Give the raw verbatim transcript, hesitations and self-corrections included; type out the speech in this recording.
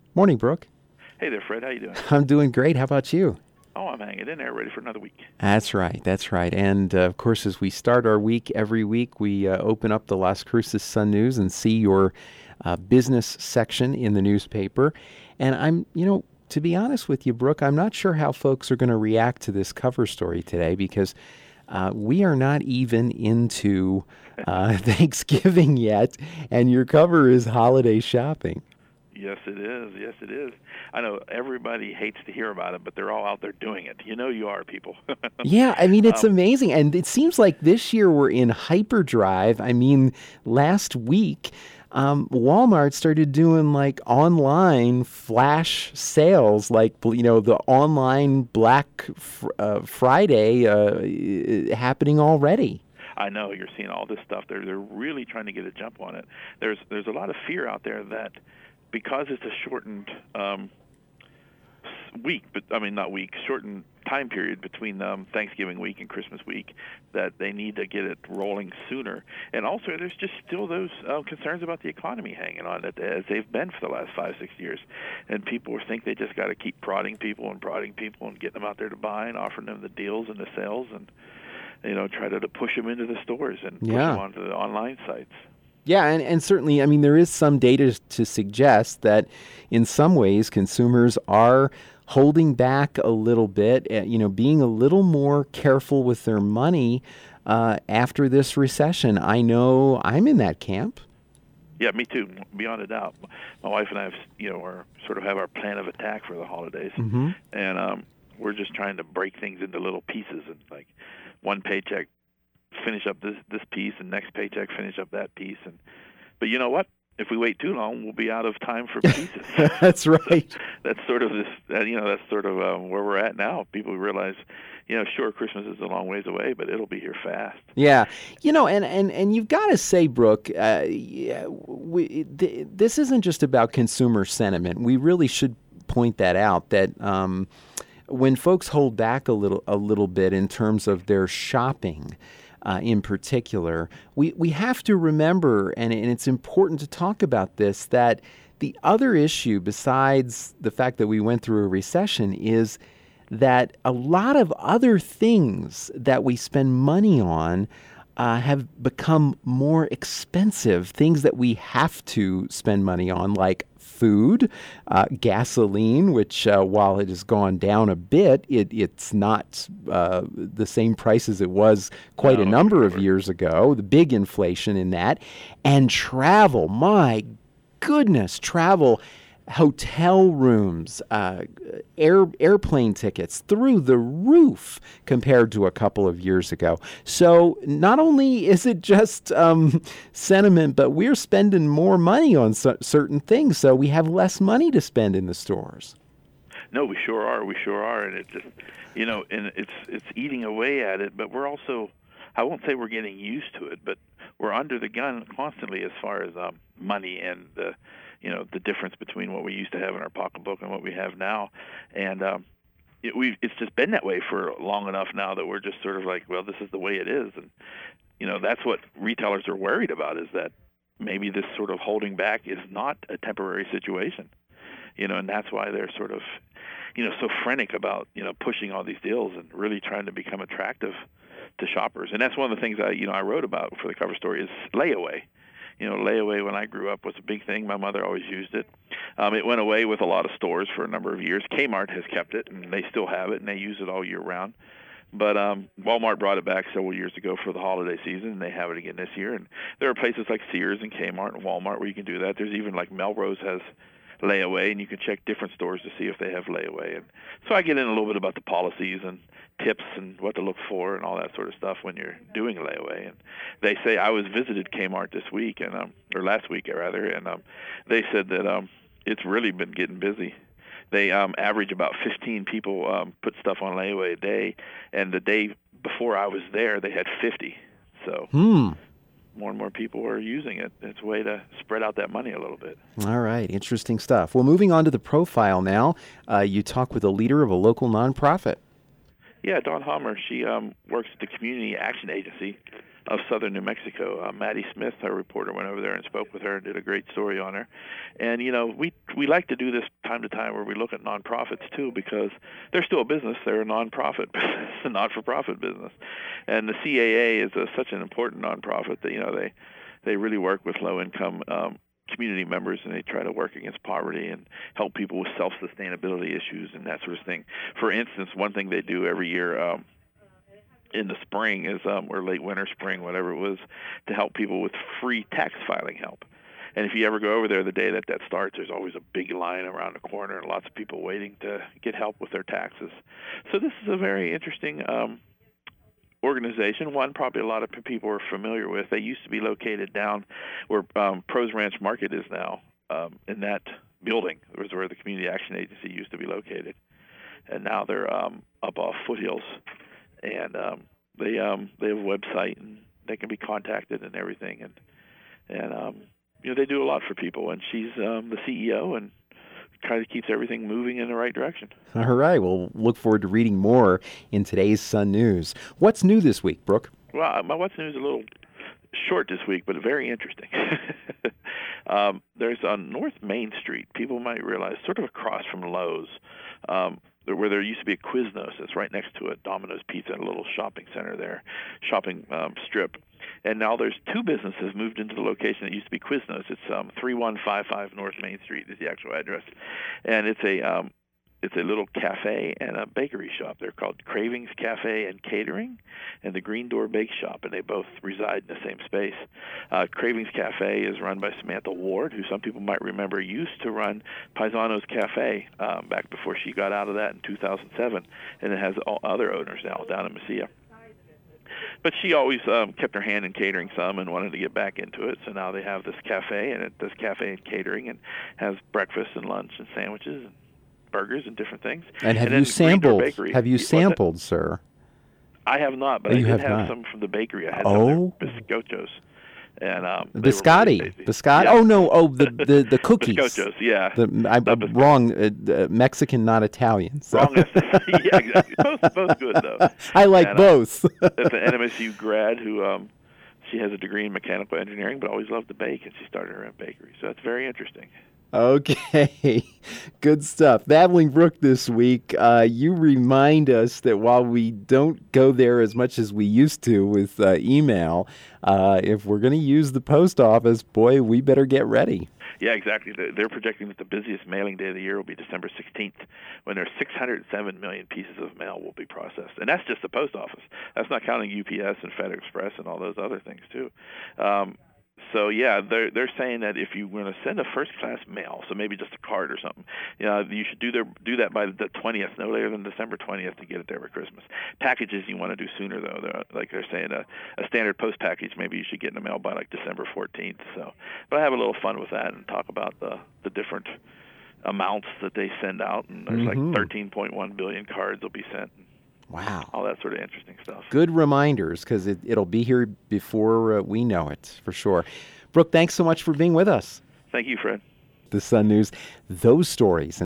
Morning, Brooke. Hey there, Fred. How you doing? I'm doing great. How about you? Oh, I'm hanging in there, ready for another week. That's right. That's right. And uh, of course, as we start our week every week, we uh, open up the Las Cruces Sun News and see your uh, business section in the newspaper. And I'm, you know, to be honest with you, Brooke, I'm not sure how folks are going to react to this cover story today because uh, we are not even into uh, Thanksgiving yet, and your cover is holiday shopping. Yes, it is. Yes, it is. I know everybody hates to hear about it, but they're all out there doing it. You know you are, people. Yeah, I mean, it's um, amazing. And it seems like this year we're in hyperdrive. I mean, last week, um, Walmart started doing like online flash sales, like, you know, the online Black fr- uh, Friday uh, i- happening already. I know you're seeing all this stuff. They're they're really trying to get a jump on it. There's there's a lot of fear out there that because it's a shortened um, week, but I mean not week, shortened time period between um, Thanksgiving week and Christmas week, that they need to get it rolling sooner. And also, there's just still those uh, concerns about the economy hanging on it as they've been for the last five, six years. And people think they just got to keep prodding people and prodding people and getting them out there to buy and offering them the deals and the sales and you know try to, to push them into the stores and push them Yeah. onto the online sites. Yeah, and, and certainly, I mean, there is some data to suggest that in some ways consumers are holding back a little bit, uh, you know, being a little more careful with their money uh, after this recession. I know I'm in that camp. Yeah, me too. Beyond a doubt, my wife and I, have, you know, are sort of have our plan of attack for the holidays, Mm-hmm. and um, we're just trying to break things into little pieces and like one paycheck finish up this this piece and next paycheck finish up that piece. And but you know what? If we wait too long, we'll be out of time for pieces. That's So right. that's sort of this. Uh, you know, that's sort of um, where we're at now. People realize, you know, sure, Christmas is a long ways away, but it'll be here fast. Yeah, you know, and and and you've got to say, Brooke, uh, yeah, we, th- this isn't just about consumer sentiment. We really should point that out. That um, when folks hold back a little a little bit in terms of their shopping, uh, in particular, we we have to remember, and, and it's important to talk about this, that the other issue besides the fact that we went through a recession is that a lot of other things that we spend money on uh, have become more expensive. Things that we have to spend money on, like food, uh, gasoline, which uh, while it has gone down a bit, it, it's not uh, the same price as it was quite a No, for number of sure. years ago. The big inflation in that. And travel, my goodness, travel, hotel rooms, uh, air airplane tickets through the roof compared to a couple of years ago. So not only is it just um, sentiment, but we're spending more money on cer- certain things, so we have less money to spend in the stores. No, we sure are. We sure are, and it just, you know, and it's it's eating away at it. But we're also, I won't say we're getting used to it, but we're under the gun constantly as far as um, money and the, you know, the difference between what we used to have in our pocketbook and what we have now, and um, it, we it's just been that way for long enough now that we're just sort of like, well, this is the way it is, and you know, that's what retailers are worried about is that maybe this sort of holding back is not a temporary situation, you know, and that's why they're sort of, you know, so frantic about, you know, pushing all these deals and really trying to become attractive to shoppers. And that's one of the things I, you know, I wrote about for the cover story is layaway. You know, layaway when I grew up was a big thing. My mother always used it. Um, it went away with a lot of stores for a number of years. Kmart has kept it, and they still have it, and they use it all year round. But um, Walmart brought it back several years ago for the holiday season, and they have it again this year. And there are places like Sears and Kmart and Walmart where you can do that. There's even like Melrose has layaway, and you can check different stores to see if they have layaway. And so I get in a little bit about the policies and tips and what to look for and all that sort of stuff when you're doing layaway. And they say I was visited Kmart this week and um, or last week rather, and um, they said that um, it's really been getting busy. They um, average about fifteen people um, put stuff on layaway a day, and the day before I was there, they had fifty. So Hmm. more and more people are using it. It's a way to spread out that money a little bit. All right. Interesting stuff. Well, moving on to the profile now, uh, you talk with a leader of a local nonprofit. Yeah, Dawn Hummer. She um, works at the Community Action Agency of southern New Mexico. Uh, Maddie Smith, our reporter, went over there and spoke with her and did a great story on her. And, you know, we we like to do this time to time where we look at nonprofits, too, because they're still a business. They're a nonprofit business, a not-for-profit business. And the C A A is a, such an important nonprofit that, you know, they, they really work with low-income um, community members, and they try to work against poverty and help people with self-sustainability issues and that sort of thing. For instance, one thing they do every year um, in the spring is, um, or late winter, spring, whatever it was, to help people with free tax filing help. And if you ever go over there the day that that starts, there's always a big line around the corner and lots of people waiting to get help with their taxes. So this is a very interesting um, organization, one probably a lot of people are familiar with. They used to be located down where um, Pros Ranch Market is now, um, in that building. It was where the Community Action Agency used to be located. And now they're um, up off Foothills. And um, they um, they have a website, and they can be contacted and everything. And, and um, you know, they do a lot for people. And she's um, the C E O, and kind of keeps everything moving in the right direction. All right. Well, look forward to reading more in today's Sun News. What's new this week, Brooke? Well, my What's New is a little short this week, but very interesting. um, there's on North Main Street, people might realize, sort of across from Lowe's, um, where there used to be a Quiznos. It's right next to a Domino's Pizza, a little shopping center there, shopping um, strip. And now there's two businesses moved into the location that used to be Quiznos. It's um, three one five five North Main Street is the actual address, and it's a um, it's a little cafe and a bakery shop. They're called Cravings Cafe and Catering, and the Green Door Bake Shop, and they both reside in the same space. Uh, Cravings Cafe is run by Samantha Ward, who some people might remember used to run Paisano's Cafe um, back before she got out of that in two thousand seven, and it has all other owners now down in Mesilla. But she always um, kept her hand in catering some and wanted to get back into it. So now they have this cafe, and it does cafe and catering, and has breakfast and lunch and sandwiches and burgers and different things. And have and you sampled? Bakery, have you sampled, sir? I have not, but oh, I you did have, have not. some from the bakery. I had oh. some of their biscochos. And um, biscotti, really biscotti. Yeah. Oh no! Oh, the the, the cookies. Biscochos, yeah. The, I'm Not wrong. Uh, uh, Mexican, not Italian. So. Wrong. Yeah, exactly. Both, both good though. I like and, both. Uh, it's an N M S U grad who um, she has a degree in mechanical engineering, but always loved to bake, and she started her own bakery. So that's very interesting. Okay, good stuff. Babbling Brook this week, uh, you remind us that while we don't go there as much as we used to with uh, email, uh, if we're going to use the post office, boy, we better get ready. Yeah, exactly. They're projecting that the busiest mailing day of the year will be December sixteenth, when there's six hundred seven million pieces of mail will be processed. And that's just the post office. That's not counting U P S and FedEx Express and all those other things, too. Um, So, yeah, they're, they're saying that if you want to send a first-class mail, so maybe just a card or something, you know, you should do their, do that by the twentieth, no later than December twentieth, to get it there for Christmas. Packages you want to do sooner, though. They're, like they're saying, a, a standard post package, maybe you should get in the mail by, like, December fourteenth. So, but I have a little fun with that and talk about the, the different amounts that they send out. And there's mm-hmm. like thirteen point one billion cards will be sent. Wow. All that sort of interesting stuff. Good reminders, because it, it'll be here before uh, we know it, for sure. Brooke, thanks so much for being with us. Thank you, Fred. The Sun News, those stories.